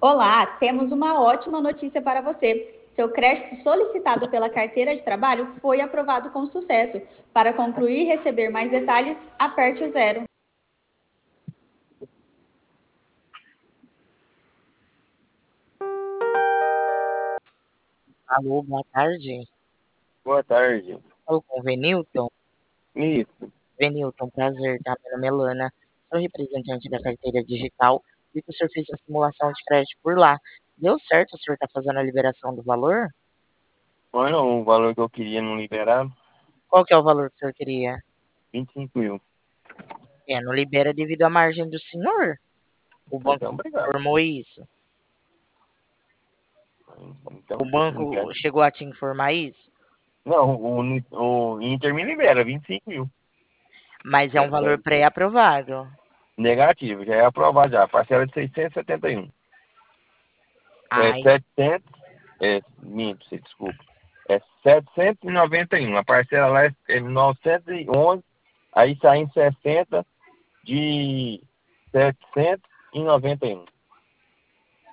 Olá, temos uma ótima notícia para você. Seu crédito solicitado pela carteira de trabalho foi aprovado com sucesso. Para concluir e receber mais detalhes, aperte o 0. Alô, boa tarde. Boa tarde. Falo com o Venilton. Isso. Venilton, prazer, tá? Meu nome é Lana. Sou representante da carteira digital e que o senhor fez a simulação de crédito por lá. Deu certo o senhor tá fazendo a liberação do valor? Foi não, o valor que eu queria não liberar, Qual que é o valor que o senhor queria? 25 mil. Não libera devido à margem do senhor. O banco Então, obrigado. informou isso. Então, O banco chegou a te informar isso? não, o Inter me libera 25 mil. Mas é um valor pré-aprovado. Negativo, já é aprovado já. Parcela de 671. É Ai, 700, minto, desculpa. É 791. A parcela lá é 911, aí sai em 60 de 791.